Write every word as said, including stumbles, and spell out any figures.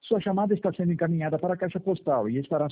Sua chamada está sendo encaminhada para a caixa postal e estará